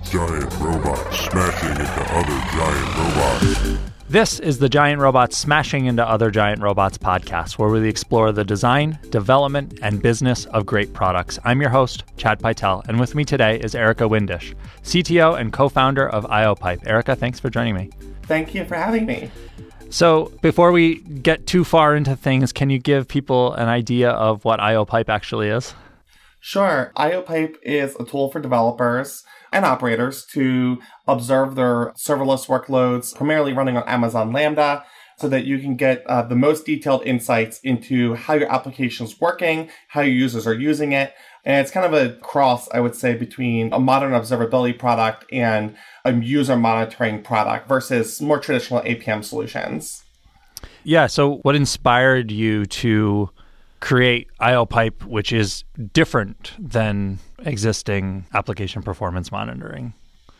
Giant robots smashing into other giant robots. This is the Giant Robots Smashing into Other Giant Robots podcast, where we explore the design, development, and business of great products. I'm your host, Chad Pytel, and with me today is Erica Windisch, CTO and co-founder of IOPipe. Erica, thanks for joining me. Thank you for having me. So before we get too far into things, can you give people an idea of what IOPipe actually is? Sure. IOPipe is a tool for developers and operators to observe their serverless workloads, primarily running on Amazon Lambda, so that you can get the most detailed insights into how your application is working, how your users are using it. And it's kind of a cross, I would say, between a modern observability product and a user monitoring product versus more traditional APM solutions. Yeah, so what inspired you to create IOPipe, which is different than existing application performance monitoring?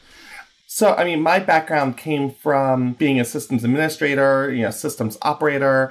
So, my background came from being a systems administrator, systems operator,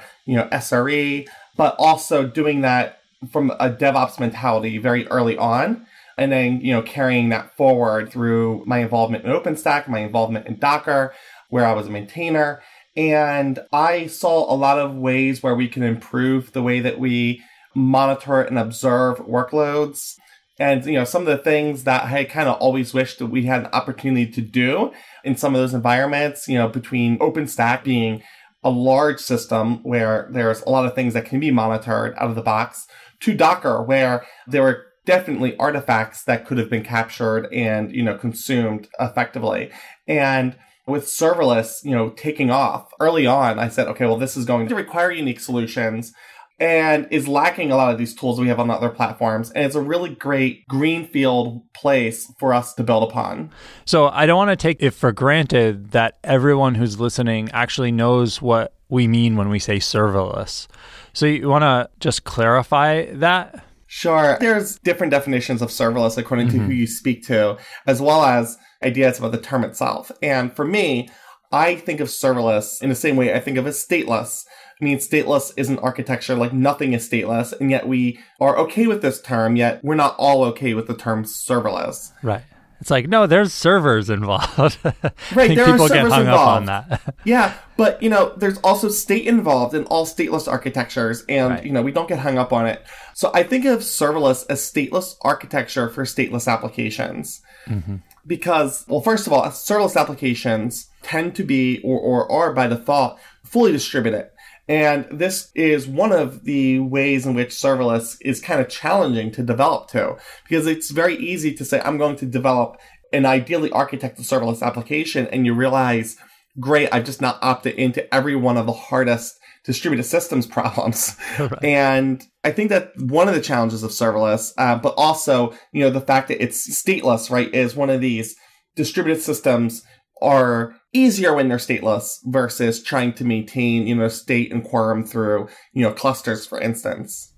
SRE, but also doing that from a DevOps mentality very early on. And then, carrying that forward through my involvement in OpenStack, my involvement in Docker, where I was a maintainer. And I saw a lot of ways where we can improve the way that we monitor and observe workloads. And, some of the things that I kind of always wished that we had an opportunity to do in some of those environments, between OpenStack being a large system where there's a lot of things that can be monitored out of the box, to Docker, where there were definitely artifacts that could have been captured and, consumed effectively. And with serverless, taking off early on, I said, okay, well, this is going to require unique solutions and is lacking a lot of these tools we have on other platforms. And it's a really great greenfield place for us to build upon. So I don't want to take it for granted that everyone who's listening actually knows what we mean when we say serverless. So you want to just clarify that? Sure. There's different definitions of serverless according to who you speak to, as well as ideas about the term itself. And for me, I think of serverless in the same way I think of it as stateless. Stateless is an architecture like nothing is stateless, and yet we are okay with this term, yet we're not all okay with the term serverless. Right. It's like, no, there's servers involved. Right, there people are servers get hung involved. up on that. Yeah, but, there's also state involved in all stateless architectures, and, Right. We don't get hung up on it. So I think of serverless as stateless architecture for stateless applications. Mm-hmm. Because, well, first of all, serverless applications tend to be, or are by default, fully distributed. And this is one of the ways in which serverless is kind of challenging to develop to, because it's very easy to say, I'm going to develop an ideally architected serverless application, and you realize, great, I've just not opted into every one of the hardest distributed systems problems. Right. And I think that one of the challenges of serverless, but also, the fact that it's stateless, right, is one of these distributed systems are easier when they're stateless versus trying to maintain, state and quorum through, clusters, for instance.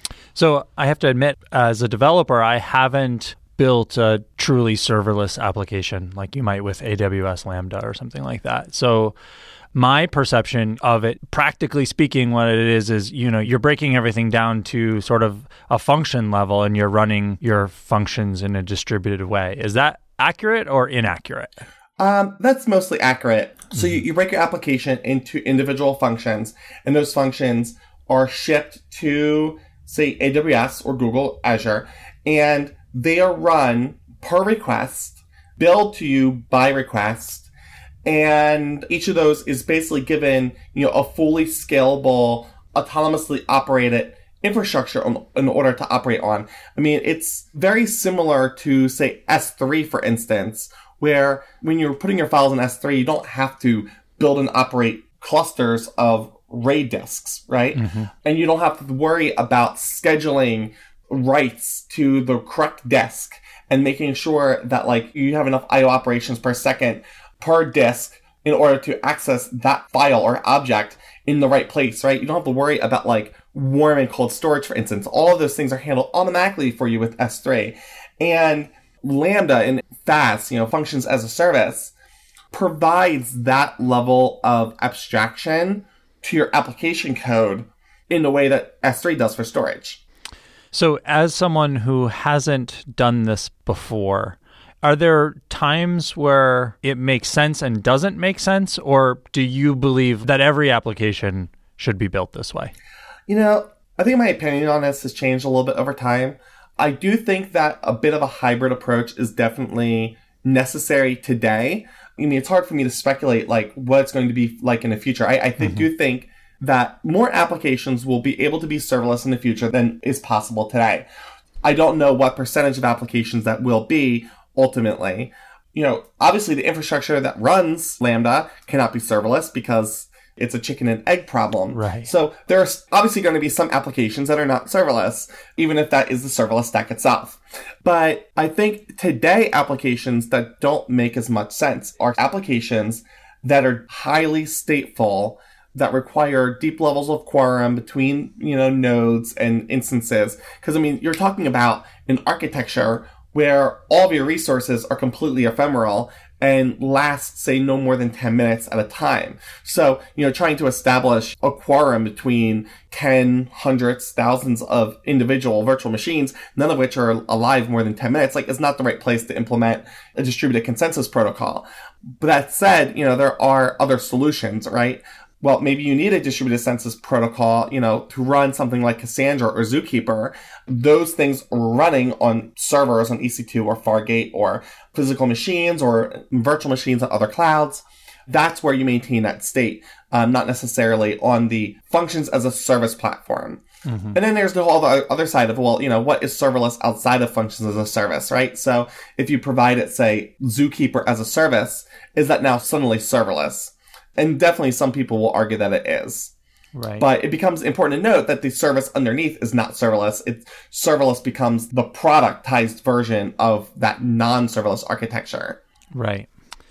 So I have to admit, as a developer, I haven't built a truly serverless application like you might with AWS Lambda or something like that. So my perception of it, practically speaking, what it is, you're breaking everything down to sort of a function level and you're running your functions in a distributed way. Is that accurate or inaccurate? That's mostly accurate. So you break your application into individual functions, and those functions are shipped to, say, AWS or Google Azure, and they are run per request, billed to you by request, and each of those is basically given, a fully scalable, autonomously operated infrastructure in order to operate on. It's very similar to, say, S3, for instance, where when you're putting your files in S3, you don't have to build and operate clusters of RAID disks, right? Mm-hmm. And you don't have to worry about scheduling writes to the correct disk and making sure that you have enough IO operations per second per disk in order to access that file or object in the right place, right? You don't have to worry about warm and cold storage, for instance. All of those things are handled automatically for you with S3. And Lambda and FAS, functions as a service, provides that level of abstraction to your application code in the way that S3 does for storage. So as someone who hasn't done this before, are there times where it makes sense and doesn't make sense, or do you believe that every application should be built this way? I think my opinion on this has changed a little bit over time. I do think that a bit of a hybrid approach is definitely necessary today. It's hard for me to speculate what it's going to be like in the future. I do think that more applications will be able to be serverless in the future than is possible today. I don't know what percentage of applications that will be ultimately. Obviously the infrastructure that runs Lambda cannot be serverless because it's a chicken and egg problem. Right. So there are obviously going to be some applications that are not serverless, even if that is the serverless stack itself. But I think today applications that don't make as much sense are applications that are highly stateful, that require deep levels of quorum between, nodes and instances. Because, you're talking about an architecture where all of your resources are completely ephemeral and last, say, no more than 10 minutes at a time. So, trying to establish a quorum between 10, hundreds, thousands of individual virtual machines, none of which are alive more than 10 minutes, is not the right place to implement a distributed consensus protocol. But that said, there are other solutions, right? Well, maybe you need a distributed consensus protocol, to run something like Cassandra or Zookeeper. Those things running on servers on EC2 or Fargate or physical machines or virtual machines on other clouds. That's where you maintain that state, not necessarily on the functions as a service platform. Mm-hmm. And then there's the whole other side of, what is serverless outside of functions as a service, right? So if you provide it, say, Zookeeper as a service, is that now suddenly serverless? And definitely some people will argue that it is. Right. But it becomes important to note that the service underneath is not serverless. Serverless becomes the productized version of that non-serverless architecture. Right.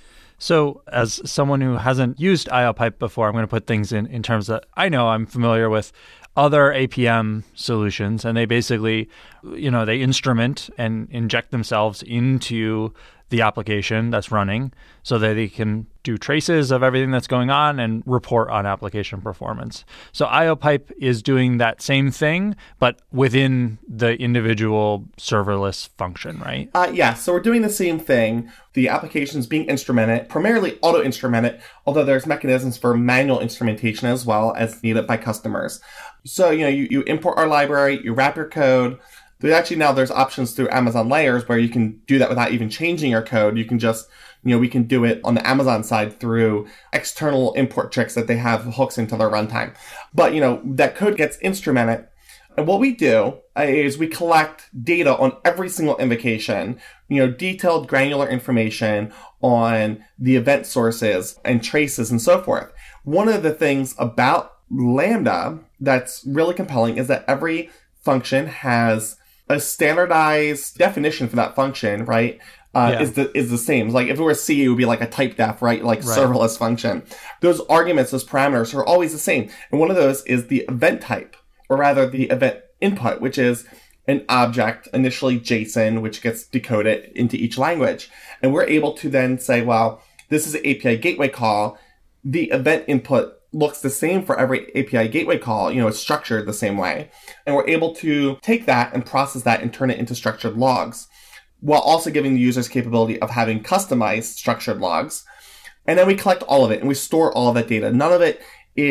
So as someone who hasn't used IOPipe before, I'm going to put things in terms that I know I'm familiar with other APM solutions. And they basically, they instrument and inject themselves into the application that's running so that they can do traces of everything that's going on and report on application performance. So IOPipe is doing that same thing, but within the individual serverless function, right? Yeah, so we're doing the same thing. The application's being instrumented, primarily auto-instrumented, although there's mechanisms for manual instrumentation as well as needed by customers. So, you import our library, you wrap your code. There's options through Amazon Layers where you can do that without even changing your code. You can just, we can do it on the Amazon side through external import tricks that they have hooks into their runtime. But, that code gets instrumented. And what we do is we collect data on every single invocation, detailed granular information on the event sources and traces and so forth. One of the things about Lambda that's really compelling is that every function has a standardized definition for that function, right? Is the same. Like if it were C, it would be like a type def, right? Like serverless function. Those arguments, those parameters are always the same. And one of those is the event type, or rather the event input, which is an object, initially JSON, which gets decoded into each language. And we're able to then say, well, this is an API gateway call. The event input looks the same for every API gateway call. It's structured the same way. And we're able to take that and process that and turn it into structured logs, while also giving the users capability of having customized structured logs. And then we collect all of it and we store all of that data. None of it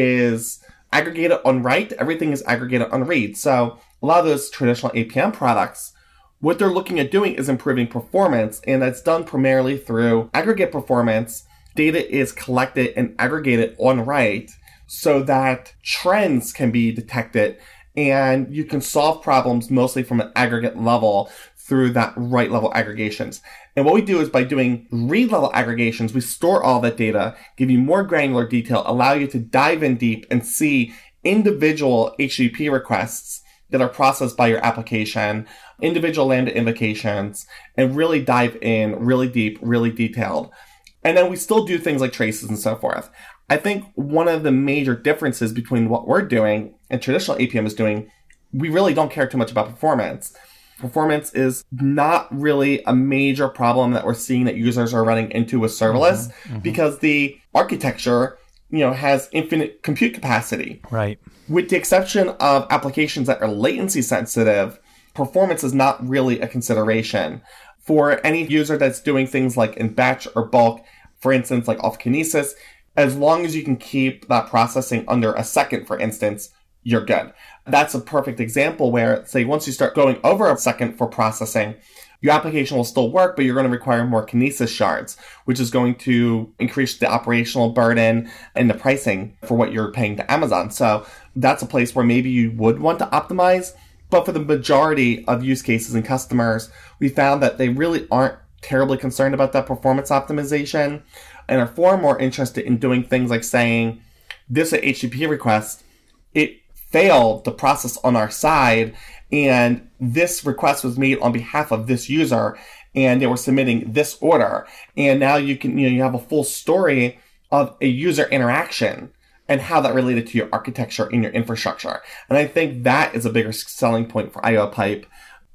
is aggregated on write. Everything is aggregated on read. So a lot of those traditional APM products, what they're looking at doing is improving performance. And that's done primarily through aggregate performance. Data is collected and aggregated on write so that trends can be detected and you can solve problems mostly from an aggregate level through that write level aggregations. And what we do is by doing read level aggregations, we store all that data, give you more granular detail, allow you to dive in deep and see individual HTTP requests that are processed by your application, individual Lambda invocations, and really dive in really deep, really detailed. And then we still do things like traces and so forth. I think one of the major differences between what we're doing and traditional APM is doing, we really don't care too much about performance. Performance is not really a major problem that we're seeing that users are running into with serverless because the architecture, has infinite compute capacity. Right. With the exception of applications that are latency sensitive, performance is not really a consideration. For any user that's doing things like in batch or bulk, for instance, like off Kinesis, as long as you can keep that processing under a second, for instance, you're good. That's a perfect example where, say, once you start going over a second for processing, your application will still work, but you're going to require more Kinesis shards, which is going to increase the operational burden and the pricing for what you're paying to Amazon. So that's a place where maybe you would want to optimize. But for the majority of use cases and customers, we found that they really aren't terribly concerned about that performance optimization and are far more interested in doing things like saying, this is an HTTP request, it failed the process on our side, and this request was made on behalf of this user, and they were submitting this order. And now you can, you have a full story of a user interaction and how that related to your architecture and your infrastructure. And I think that is a bigger selling point for IOPipe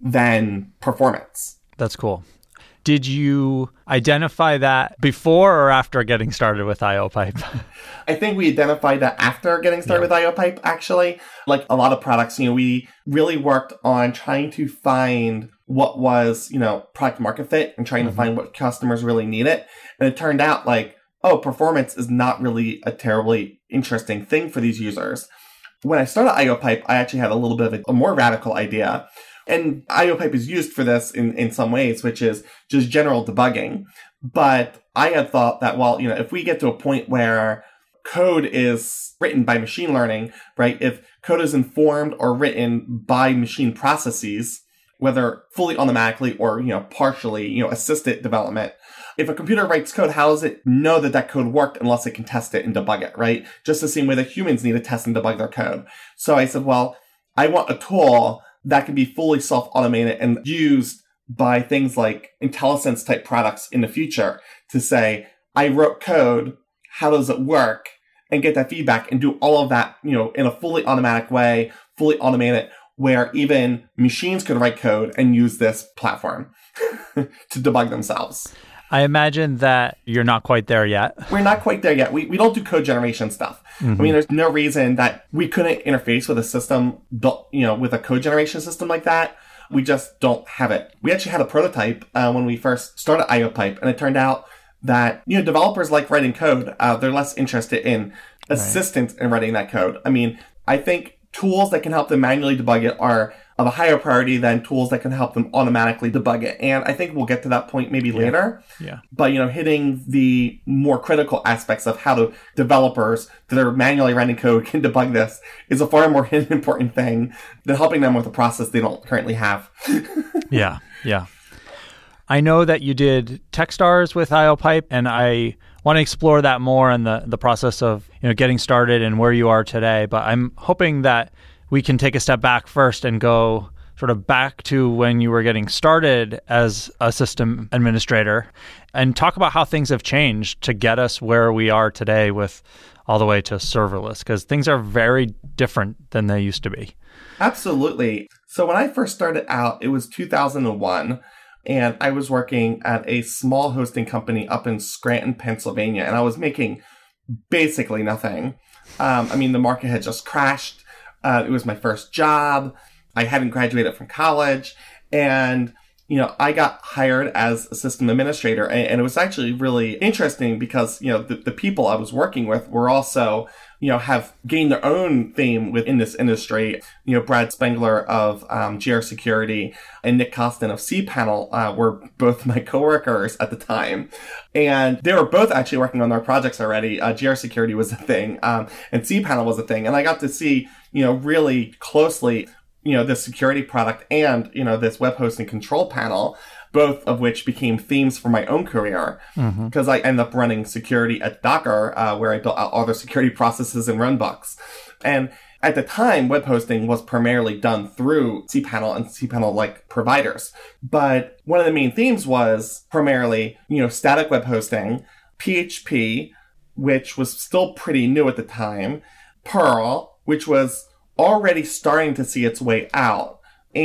than performance. That's cool. Did you identify that before or after getting started with IOPipe? I think we identified that after getting started with IOPipe, actually. Like a lot of products, we really worked on trying to find what was, product market fit and trying to find what customers really needed. And it turned out performance is not really a terribly interesting thing for these users. When I started IOPipe, I actually had a little bit of a more radical idea. And IOPipe is used for this in some ways, which is just general debugging. But I had thought that, if we get to a point where code is written by machine learning, right? If code is informed or written by machine processes, whether fully automatically or, partially, assisted development, if a computer writes code, how does it know that that code worked unless it can test it and debug it, right? Just the same way that humans need to test and debug their code. So I said, I want a tool that can be fully self-automated and used by things like IntelliSense type products in the future to say, I wrote code, how does it work? And get that feedback and do all of that, in a fully automatic way, fully automated, where even machines could write code and use this platform to debug themselves. I imagine that you're not quite there yet. We're not quite there yet. We don't do code generation stuff. Mm-hmm. There's no reason that we couldn't interface with a system built, with a code generation system like that. We just don't have it. We actually had a prototype when we first started IOPipe, and it turned out that, developers like writing code. They're less interested in assistance in writing that code. I think tools that can help them manually debug it are of a higher priority than tools that can help them automatically debug it. And I think we'll get to that point maybe later. Yeah. But, hitting the more critical aspects of how developers that are manually writing code can debug this is a far more important thing than helping them with a process they don't currently have. Yeah. I know that you did Techstars with IOPipe, and I want to explore that more and the process of getting started and where you are today. But I'm hoping that we can take a step back first and go sort of back to when you were getting started as a system administrator and talk about how things have changed to get us where we are today with all the way to serverless, because things are very different than they used to be. Absolutely. So when I first started out, it was 2001. And I was working at a small hosting company up in Scranton, Pennsylvania, and I was making basically nothing. The market had just crashed. It was my first job. I hadn't graduated from college. And, I got hired as a system administrator. And it was actually really interesting because, the people I was working with were also, have gained their own fame within this industry. Brad Spengler of GR Security and Nick Costin of cPanel were both my coworkers at the time. And they were both actually working on their projects already. GR Security was a thing, and cPanel was a thing. And I got to see, really closely, this security product and, this web hosting control panel, both of which became themes for my own career because I ended up running security at Docker, where I built out all the security processes and runbooks. And at the time, web hosting was primarily done through cPanel and cPanel-like providers. But one of the main themes was primarily, static web hosting, PHP, which was still pretty new at the time, Perl, which was already starting to see its way out,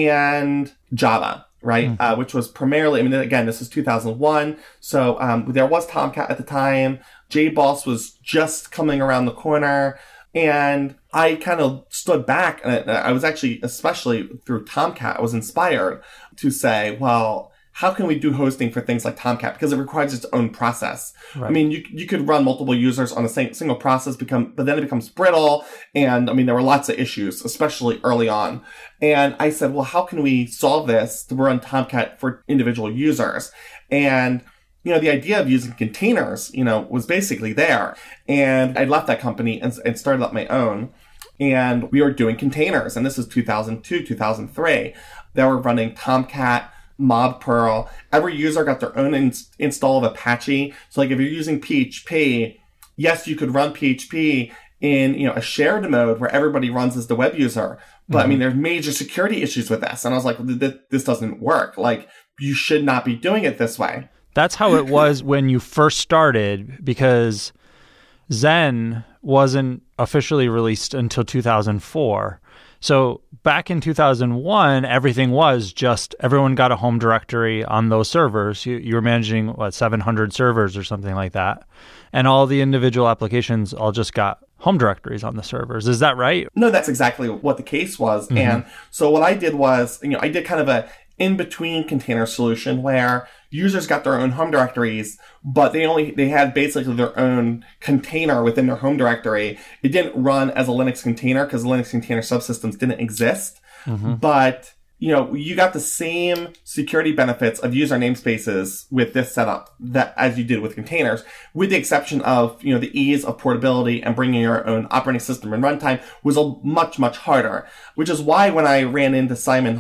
and Java, right? Which was primarily, again, this is 2001. So there was Tomcat at the time. JBoss was just coming around the corner. And I kind of stood back, and I was actually, especially through Tomcat, I was inspired to say, well, how can we do hosting for things like Tomcat? Because it requires its own process. Right. I mean, you could run multiple users on a single process, but then it becomes brittle. And I mean, there were lots of issues, especially early on. And I said, well, how can we solve this to run Tomcat for individual users? And the idea of using containers, was basically there. And I left that company and started up my own. And we were doing containers. And this is 2002, 2003. They were running Tomcat, Mod Perl. Every user got their own install of Apache. So like if you're using PHP, yes, you could run PHP in, a shared mode where everybody runs as the web user. But I mean, there's major security issues with this. And I was like, this doesn't work. Like, you should not be doing it this way. That's how it was when you first started, because Zen wasn't officially released until 2004. So back in 2001, everything was just everyone got a home directory on those servers. You were managing, 700 servers or something like that. And all the individual applications all just got home directories on the servers. Is that right? No, that's exactly what the case was. Mm-hmm. And so what I did was, I did kind of a in-between container solution where users got their own home directories, but they had basically their own container within their home directory. It didn't run as a Linux container because Linux container subsystems didn't exist. Mm-hmm. But, you got the same security benefits of user namespaces with this setup that as you did with containers, with the exception of, the ease of portability and bringing your own operating system and runtime was much, much harder, which is why when I ran into Solomon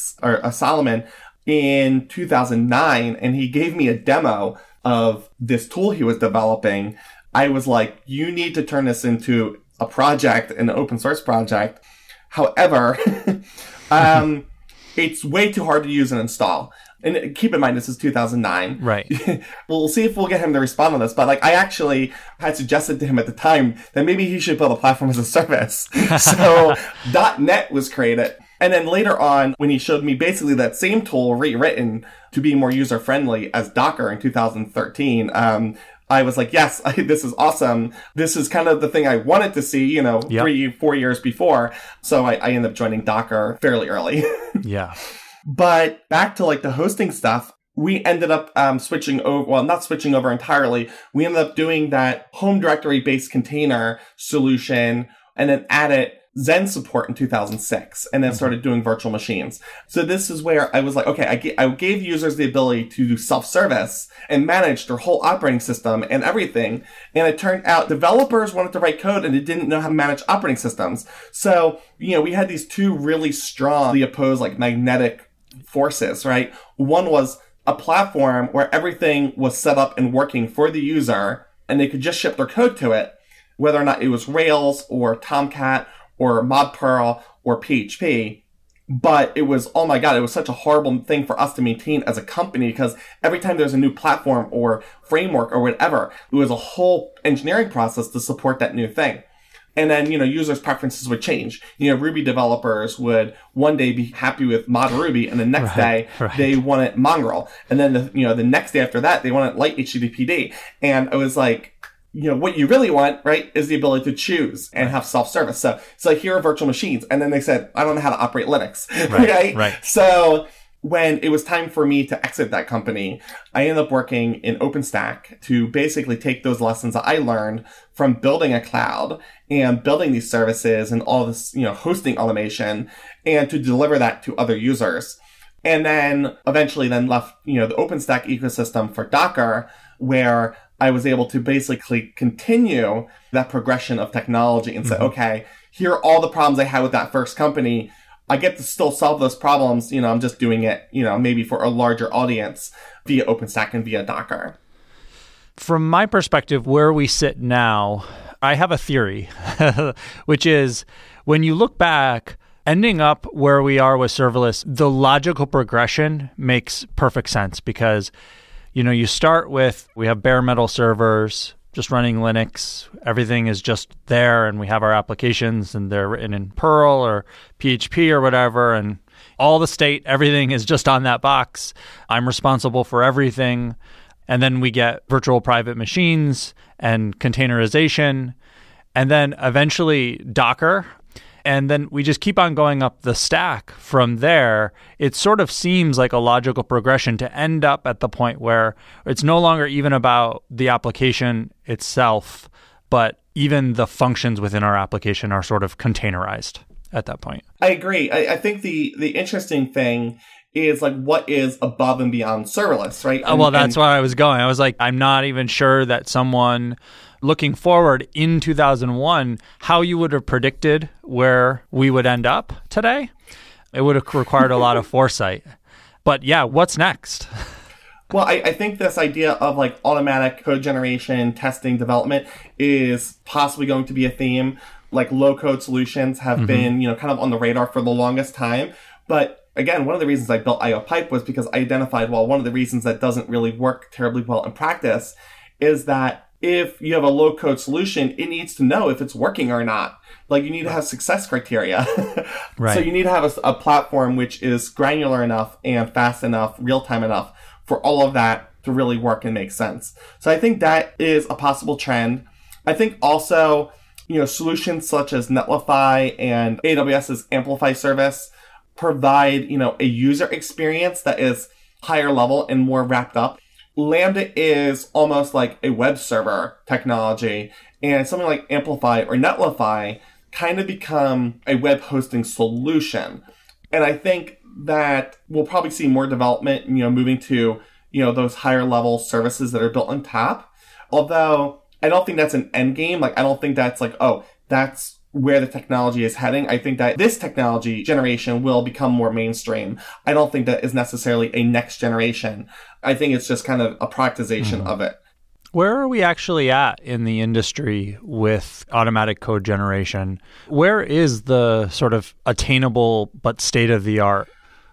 in 2009 and he gave me a demo of this tool he was developing, I was like, you need to turn this into a project, an open source project. However, it's way too hard to use and install. And keep in mind, this is 2009. Right. We'll see if we'll get him to respond on this. But I actually had suggested to him at the time that maybe he should build a platform as a service. So .NET was created. And then later on, when he showed me basically that same tool rewritten to be more user-friendly as Docker in 2013, I was like, yes, this is awesome. This is kind of the thing I wanted to see, 3-4 years before. So I ended up joining Docker fairly early. Yeah. But back to the hosting stuff, we ended up switching over, well, not switching over entirely. We ended up doing that home directory-based container solution and then added Zen support in 2006 and then started doing virtual machines. So this is where I was like, okay, I gave users the ability to do self-service and manage their whole operating system and everything. And it turned out developers wanted to write code and they didn't know how to manage operating systems. So, we had these two really strongly opposed magnetic forces, right? One was a platform where everything was set up and working for the user and they could just ship their code to it, whether or not it was Rails or Tomcat or Mod Perl or PHP. But it was, oh my God, it was such a horrible thing for us to maintain as a company because every time there's a new platform or framework or whatever, it was a whole engineering process to support that new thing. And then, users' preferences would change. Ruby developers would one day be happy with Mod Ruby, and the next day they wanted Mongrel. And then, the next day after that, they wanted light HTTPD. And I was like, what you really want, right, is the ability to choose and have self-service. So here are virtual machines. And then they said, I don't know how to operate Linux. Right? So when it was time for me to exit that company, I ended up working in OpenStack to basically take those lessons that I learned from building a cloud and building these services and all this, hosting automation and to deliver that to other users. And then eventually left, the OpenStack ecosystem for Docker, where I was able to basically continue that progression of technology and say, okay, here are all the problems I had with that first company. I get to still solve those problems. I'm just doing it, maybe for a larger audience via OpenStack and via Docker. From my perspective, where we sit now, I have a theory, which is when you look back, ending up where we are with serverless, the logical progression makes perfect sense because, you start with, we have bare metal servers, just running Linux. Everything is just there, and we have our applications, and they're written in Perl or PHP or whatever, and all the state, everything is just on that box. I'm responsible for everything. And then we get virtual private machines and containerization, and then eventually Docker. And then we just keep on going up the stack from there. It sort of seems like a logical progression to end up at the point where it's no longer even about the application itself, but even the functions within our application are sort of containerized at that point. I agree. I think the interesting thing is like what is above and beyond serverless, right? That's where I was going. I was like, I'm not even sure that someone looking forward in 2001, how you would have predicted where we would end up today. It would have required a lot of foresight. But yeah, what's next? Well, I think this idea of like automatic code generation, testing, development is possibly going to be a theme. Like low code solutions have been, kind of on the radar for the longest time. But again, one of the reasons I built IOPipe was because I identified, one of the reasons that doesn't really work terribly well in practice is that if you have a low code solution, it needs to know if it's working or not. Like you need to have success criteria. Right. So you need to have a platform which is granular enough and fast enough, real time enough for all of that to really work and make sense. So I think that is a possible trend. I think also, solutions such as Netlify and AWS's Amplify service provide, a user experience that is higher level and more wrapped up. Lambda is almost like a web server technology, and something like Amplify or Netlify kind of become a web hosting solution. And I think that we'll probably see more development, moving to, those higher level services that are built on top. Although I don't think that's an end game. Like, I don't think that's like, that's where the technology is heading. I think that this technology generation will become more mainstream. I don't think that is necessarily a next generation. I think it's just kind of a productization of it. Where are we actually at in the industry with automatic code generation? Where is the sort of attainable but state-of-the-art?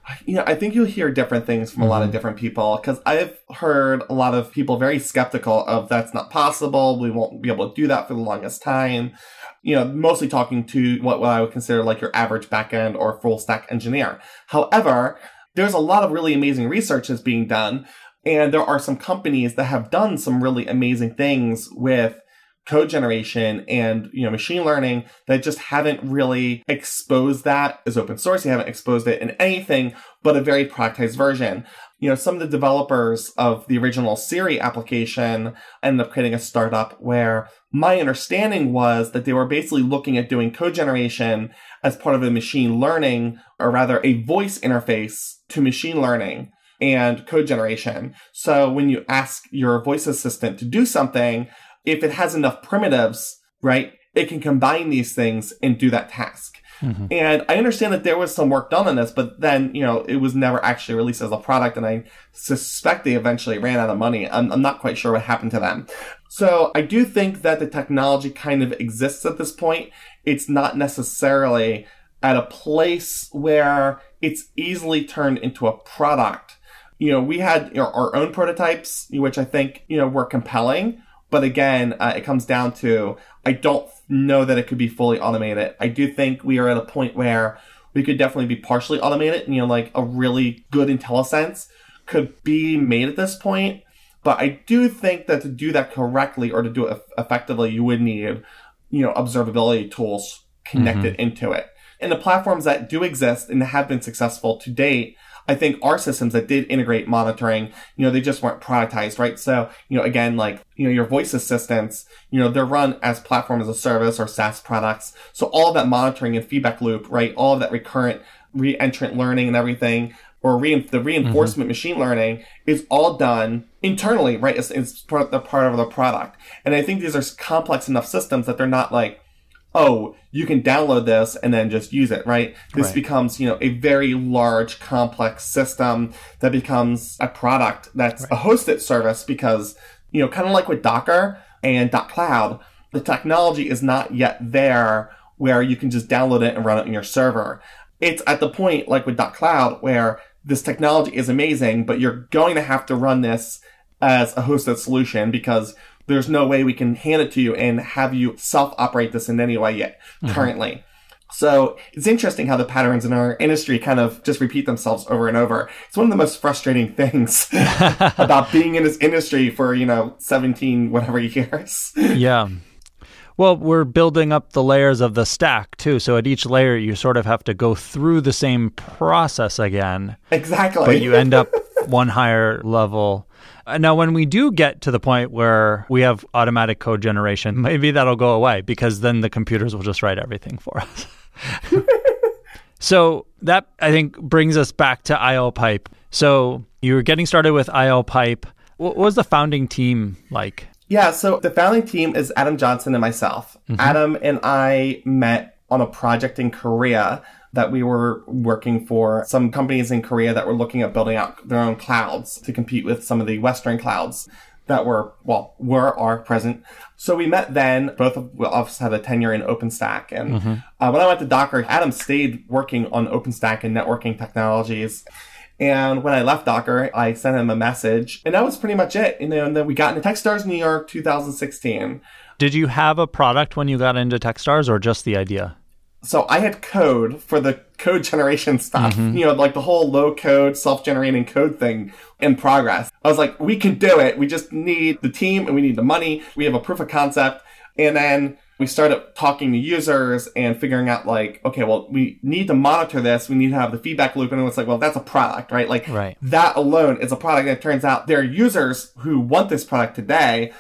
I think you'll hear different things from a lot of different people, because I've heard a lot of people very skeptical of that's not possible. We won't be able to do that for the longest time. Mostly talking to what I would consider like your average backend or full stack engineer. However, there's a lot of really amazing research that's being done. And there are some companies that have done some really amazing things with code generation and, machine learning that just haven't really exposed that as open source. They haven't exposed it in anything but a very productized version. Some of the developers of the original Siri application ended up creating a startup where my understanding was that they were basically looking at doing code generation as part of a machine learning, or rather a voice interface to machine learning and code generation. So when you ask your voice assistant to do something, if it has enough primitives, right, it can combine these things and do that task. And I understand that there was some work done on this, but then, it was never actually released as a product, and I suspect they eventually ran out of money. I'm not quite sure what happened to them. So I do think that the technology kind of exists at this point. It's not necessarily at a place where it's easily turned into a product. We had our own prototypes, which I think, were compelling. But again, it comes down to, I don't know that it could be fully automated. I do think we are at a point where we could definitely be partially automated. Like a really good IntelliSense could be made at this point. But I do think that to do that correctly or to do it effectively, you would need, observability tools connected into it. And the platforms that do exist and have been successful to date, I think are systems that did integrate monitoring. They just weren't productized, right? So, again, like, your voice assistants, they're run as platform as a service or SaaS products. So all of that monitoring and feedback loop, right? All of that recurrent reentrant learning and everything, or the reinforcement machine learning is all done internally, right? It's part of the product. And I think these are complex enough systems that they're not like, you can download this and then just use it, right? This becomes, a very large, complex system that becomes a product that's a hosted service because, kind of like with Docker and .cloud, the technology is not yet there where you can just download it and run it on your server. It's at the point, like with .cloud, where this technology is amazing, but you're going to have to run this as a hosted solution because there's no way we can hand it to you and have you self-operate this in any way yet currently. So it's interesting how the patterns in our industry kind of just repeat themselves over and over. It's one of the most frustrating things about being in this industry for, 17 whatever years. Yeah. Well, we're building up the layers of the stack too. So at each layer, you sort of have to go through the same process again. Exactly. But you end up one higher level. Now, when we do get to the point where we have automatic code generation, maybe that'll go away because then the computers will just write everything for us. So that, I think, brings us back to IOPipe. So you were getting started with IOPipe. What was the founding team like? Yeah, so the founding team is Adam Johnson and myself. Mm-hmm. Adam and I met on a project in Korea that we were working for some companies in Korea that were looking at building out their own clouds to compete with some of the Western clouds that were present. So we met then. Both of us had a tenure in OpenStack. And when I went to Docker, Adam stayed working on OpenStack and networking technologies. And when I left Docker, I sent him a message. And that was pretty much it. And then we got into Techstars New York 2016. Did you have a product when you got into Techstars or just the idea? So I had code for the code generation stuff, like the whole low code, self-generating code thing in progress. I was like, we can do it. We just need the team and we need the money. We have a proof of concept. And then we started talking to users and figuring out like, okay, well, we need to monitor this. We need to have the feedback loop. And it's like, well, that's a product, right? Like that alone is a product. And it turns out there are users who want this product today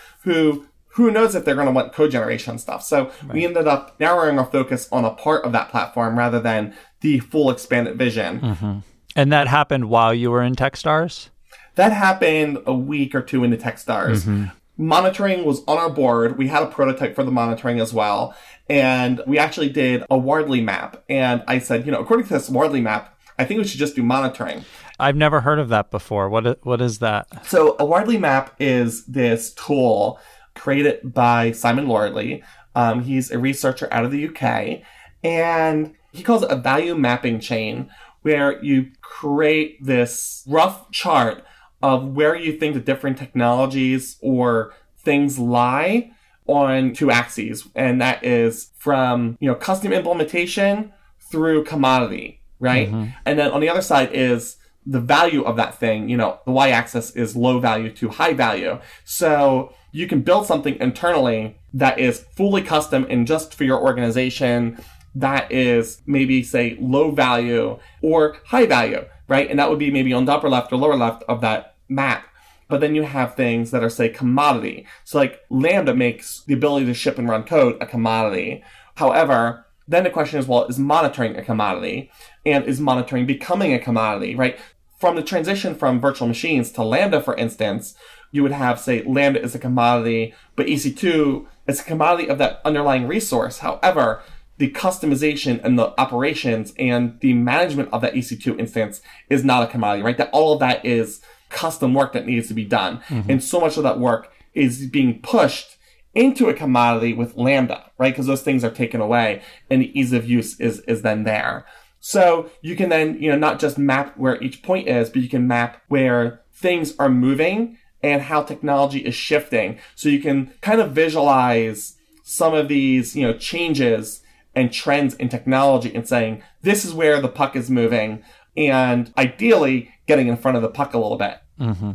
who knows if they're going to want code generation stuff. So we ended up narrowing our focus on a part of that platform rather than the full expanded vision. And that happened while you were in Techstars? That happened a week or two into Techstars. Monitoring was on our board. We had a prototype for the monitoring as well. And we actually did a Wardley map. And I said, according to this Wardley map, I think we should just do monitoring. I've never heard of that before. What is that? So a Wardley map is this tool created by Simon Lordley. He's a researcher out of the UK, and he calls it a value mapping chain, where you create this rough chart of where you think the different technologies or things lie on two axes. And that is from, custom implementation through commodity, right? And then on the other side is the value of that thing. The y-axis is low value to high value. So you can build something internally that is fully custom and just for your organization that is maybe, say, low value or high value, right? And that would be maybe on the upper left or lower left of that map. But then you have things that are, say, commodity. So like Lambda makes the ability to ship and run code a commodity. However, then the question is, well, is monitoring a commodity? And is monitoring becoming a commodity, right? From the transition from virtual machines to Lambda, for instance, you would have, say, Lambda is a commodity, but EC2 is a commodity of that underlying resource. However, the customization and the operations and the management of that EC2 instance is not a commodity, right? That all of that is custom work that needs to be done. And so much of that work is being pushed into a commodity with Lambda, right? Because those things are taken away and the ease of use is then there. So you can then, not just map where each point is, but you can map where things are moving and how technology is shifting. So you can kind of visualize some of these, changes and trends in technology and saying, this is where the puck is moving, and ideally getting in front of the puck a little bit.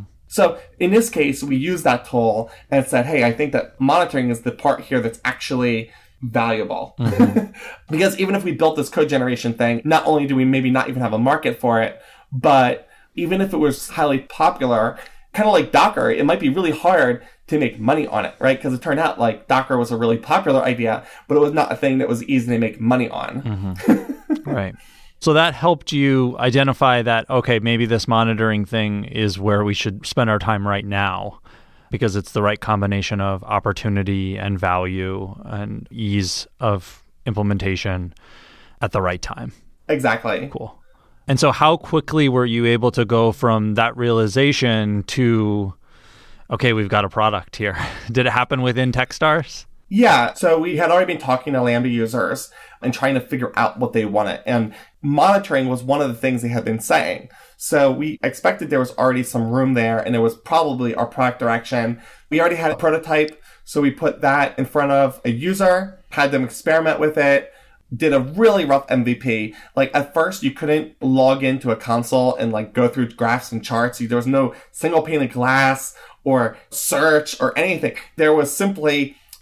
So in this case, we used that tool and said, hey, I think that monitoring is the part here that's actually valuable. Because even if we built this code generation thing, not only do we maybe not even have a market for it, but even if it was highly popular, kind of like Docker, it might be really hard to make money on it, right? Because it turned out like Docker was a really popular idea, but it was not a thing that was easy to make money on. Right. So that helped you identify that, okay, maybe this monitoring thing is where we should spend our time right now, because it's the right combination of opportunity and value and ease of implementation at the right time. Exactly. Cool. And so how quickly were you able to go from that realization to, okay, we've got a product here? Did it happen within Techstars? Yeah. So we had already been talking to Lambda users and trying to figure out what they wanted. And monitoring was one of the things they had been saying. So we expected there was already some room there, and it was probably our product direction. We already had a prototype, so we put that in front of a user, had them experiment with it, did a really rough MVP. Like at first you couldn't log into a console and like go through graphs and charts. There was no single pane of glass or search or anything. There was simply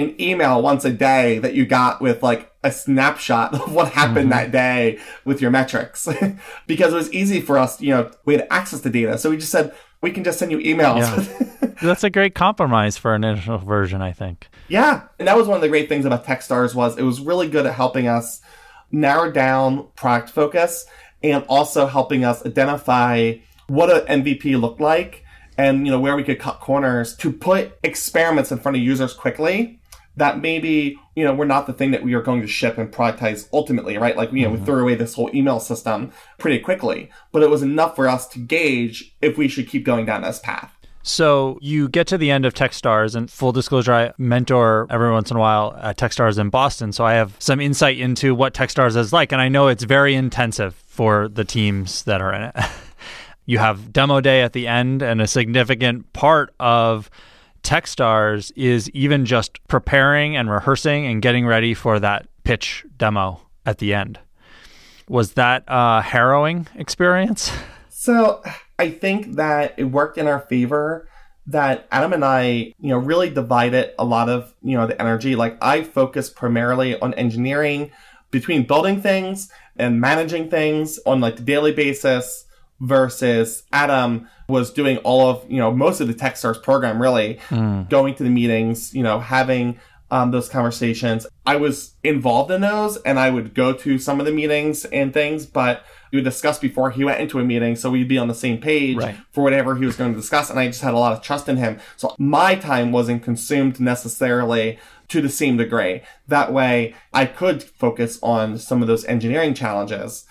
an email once a day that you got with like a snapshot of what happened that day with your metrics. Because it was easy for us, we had access to data. So we just said, we can just send you emails. Yeah. That's a great compromise for an initial version, I think. Yeah. And that was one of the great things about Techstars was it was really good at helping us narrow down product focus and also helping us identify what an MVP looked like and, where we could cut corners to put experiments in front of users quickly that maybe, were not the thing that we are going to ship and productize ultimately, right? Like, we threw away this whole email system pretty quickly, but it was enough for us to gauge if we should keep going down this path. So you get to the end of Techstars, and full disclosure, I mentor every once in a while at Techstars in Boston, so I have some insight into what Techstars is like, and I know it's very intensive for the teams that are in it. You have demo day at the end, and a significant part of Techstars is even just preparing and rehearsing and getting ready for that pitch demo at the end. Was that a harrowing experience? So I think that it worked in our favor that Adam and I, really divided a lot of, the energy. Like I focused primarily on engineering between building things and managing things on like the daily basis versus Adam was doing all of, most of the Techstars program really, going to the meetings, having those conversations. I was involved in those and I would go to some of the meetings and things, but we would discuss before he went into a meeting. So we'd be on the same page for whatever he was going to discuss. And I just had a lot of trust in him. So my time wasn't consumed necessarily to the same degree. That way I could focus on some of those engineering challenges.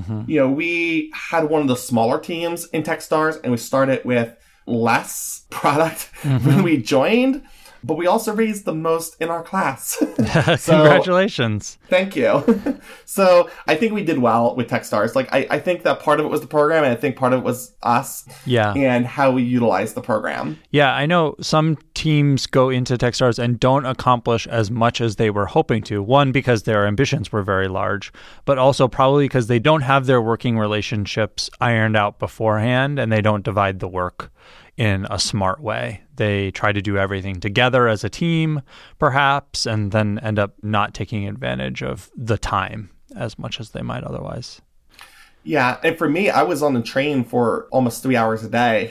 We had one of the smaller teams in Techstars and we started with less product when we joined. But we also raised the most in our class. Congratulations. Thank you. So I think we did well with Techstars. Like, I think that part of it was the program, and I think part of it was us and how we utilized the program. Yeah, I know some teams go into Techstars and don't accomplish as much as they were hoping to. One, because their ambitions were very large, but also probably because they don't have their working relationships ironed out beforehand, and they don't divide the work in a smart way. They try to do everything together as a team, perhaps, and then end up not taking advantage of the time as much as they might otherwise. Yeah, and for me, I was on the train for almost 3 hours a day.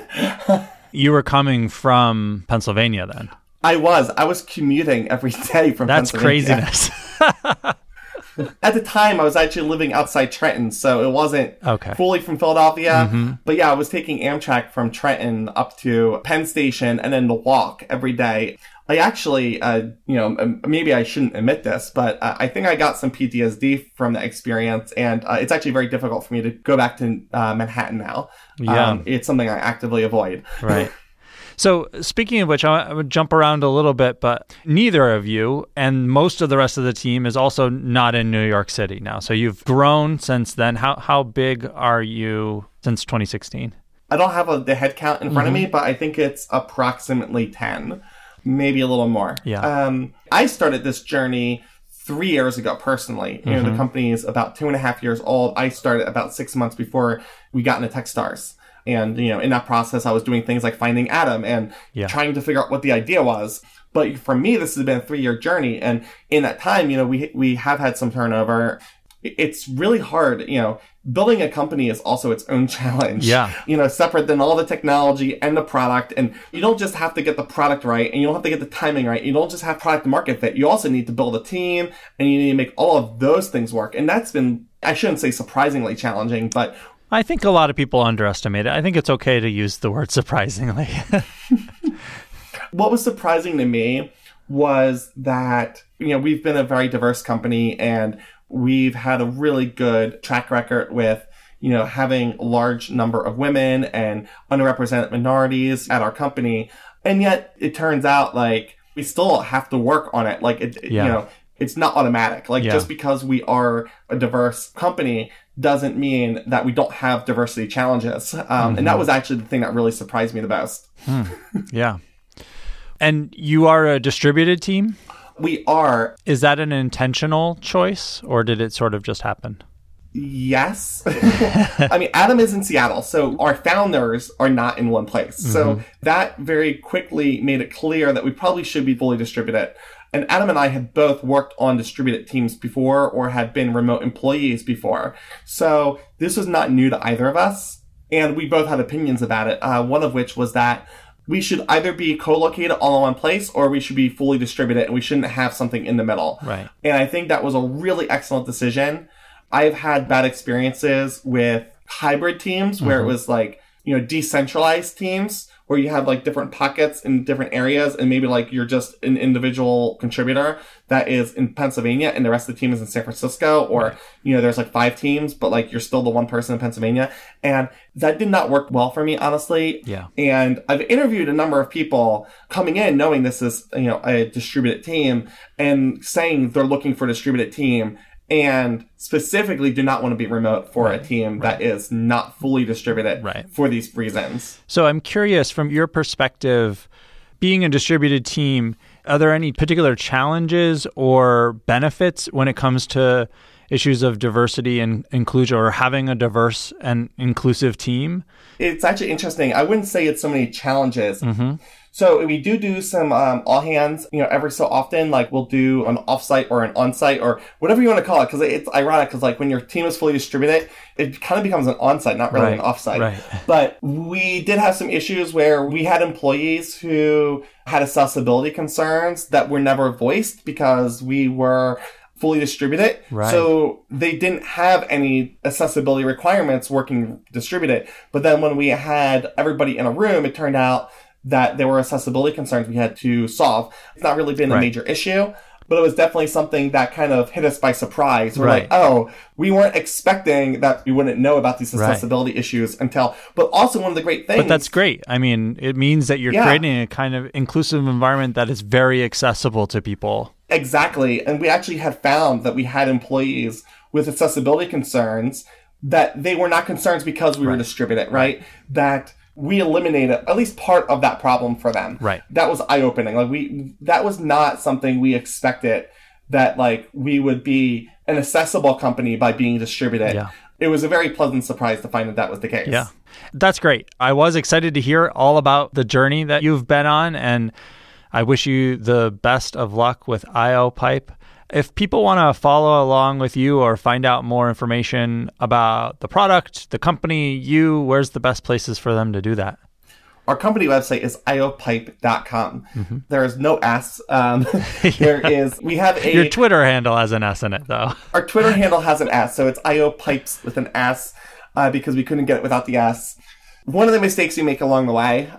You were coming from Pennsylvania then? I was commuting every day from That's Pennsylvania. Craziness. At the time, I was actually living outside Trenton, so it wasn't fully from Philadelphia. But yeah, I was taking Amtrak from Trenton up to Penn Station and then to walk every day. I actually, maybe I shouldn't admit this, but I think I got some PTSD from the experience, and it's actually very difficult for me to go back to Manhattan now. Yeah. It's something I actively avoid. Right. So speaking of which, I would jump around a little bit, but neither of you and most of the rest of the team is also not in New York City now. So you've grown since then. How big are you since 2016? I don't have the head count in front of me, but I think it's approximately 10, maybe a little more. Yeah. I started this journey 3 years ago personally. The company is about 2.5 years old. I started about 6 months before we got into Techstars. And, in that process, I was doing things like finding Adam and trying to figure out what the idea was. But for me, this has been a 3-year journey. And in that time, we have had some turnover. It's really hard. Building a company is also its own challenge. Yeah. Separate than all the technology and the product. And you don't just have to get the product right, and you don't have to get the timing right. You don't just have product market fit. You also need to build a team, and you need to make all of those things work. And that's been, I shouldn't say surprisingly challenging, but I think a lot of people underestimate it. I think it's okay to use the word surprisingly. What was surprising to me was that, we've been a very diverse company and we've had a really good track record with, having a large number of women and underrepresented minorities at our company. And yet it turns out like we still have to work on it. Like it's not automatic. Like just because we are a diverse company doesn't mean that we don't have diversity challenges. And that was actually the thing that really surprised me the most. Yeah. And you are a distributed team? We are. Is that an intentional choice or did it sort of just happen? Yes. I mean, Adam is in Seattle, so our founders are not in one place. So that very quickly made it clear that we probably should be fully distributed. And Adam and I had both worked on distributed teams before or had been remote employees before. So this was not new to either of us. And we both had opinions about it, one of which was that we should either be co-located all in one place or we should be fully distributed and we shouldn't have something in the middle. Right. And I think that was a really excellent decision. I've had bad experiences with hybrid teams where it was like, decentralized teams where you have like different pockets in different areas and maybe like you're just an individual contributor that is in Pennsylvania and the rest of the team is in San Francisco, or, there's like 5 teams, but like you're still the one person in Pennsylvania. And that did not work well for me, honestly. Yeah. And I've interviewed a number of people coming in knowing this is, a distributed team and saying they're looking for a distributed team and specifically do not want to be remote for a team that is not fully distributed for these reasons. So I'm curious, from your perspective, being a distributed team, are there any particular challenges or benefits when it comes to issues of diversity and inclusion or having a diverse and inclusive team? It's actually interesting. I wouldn't say it's so many challenges. So we do some all hands, every so often. Like we'll do an offsite or an onsite or whatever you want to call it, because it's ironic. Because like when your team is fully distributed, it kind of becomes an onsite, not really an offsite. Right. But we did have some issues where we had employees who had accessibility concerns that were never voiced because we were fully distributed. Right. So they didn't have any accessibility requirements working distributed. But then when we had everybody in a room, it turned out that there were accessibility concerns we had to solve. It's not really been a major issue, but it was definitely something that kind of hit us by surprise. We're like, oh, we weren't expecting that we wouldn't know about these accessibility issues until, but also one of the great things. But that's great. I mean, it means that you're creating a kind of inclusive environment that is very accessible to people. Exactly. And we actually had found that we had employees with accessibility concerns that they were not concerns because we were distributed, right? That we eliminated at least part of that problem for them. Right. That was eye-opening. Like that was not something we expected, that like we would be an accessible company by being distributed. Yeah. It was a very pleasant surprise to find that was the case. Yeah. That's great. I was excited to hear all about the journey that you've been on, and I wish you the best of luck with IOpipe. If people want to follow along with you or find out more information about the product, the company, where's the best places for them to do that? Our company website is iopipe.com. There is no S. We have Your Twitter handle has an S in it, though. Our Twitter handle has an S, so it's iopipes with an S, because we couldn't get it without the S. One of the mistakes we make along the way.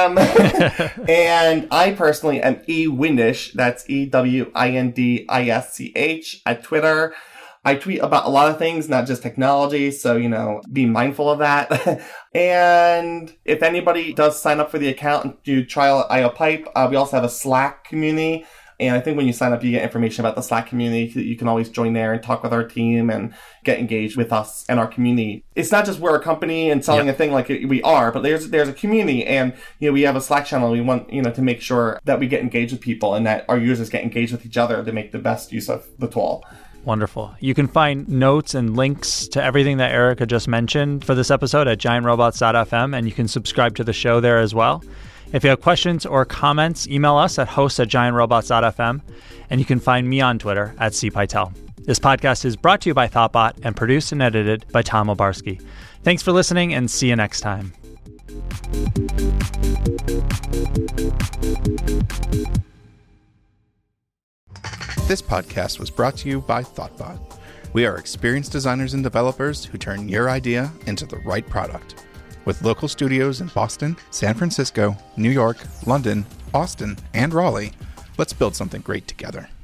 And I personally am eWindish. That's EWINDISCH at Twitter. I tweet about a lot of things, not just technology. So, be mindful of that. And if anybody does sign up for the account and do trial at IOpipe, we also have a Slack community. And I think when you sign up, you get information about the Slack community. You can always join there and talk with our team and get engaged with us and our community. It's not just we're a company and selling a thing like we are, but there's a community, and we have a Slack channel. We want to make sure that we get engaged with people and that our users get engaged with each other to make the best use of the tool. Wonderful. You can find notes and links to everything that Erica just mentioned for this episode at giantrobots.fm, and you can subscribe to the show there as well. If you have questions or comments, email us at hosts@giantrobots.fm, and you can find me on Twitter at cpytel. This podcast is brought to you by Thoughtbot and produced and edited by Tom Obarski. Thanks for listening, and see you next time. This podcast was brought to you by Thoughtbot. We are experienced designers and developers who turn your idea into the right product. With local studios in Boston, San Francisco, New York, London, Austin, and Raleigh, let's build something great together.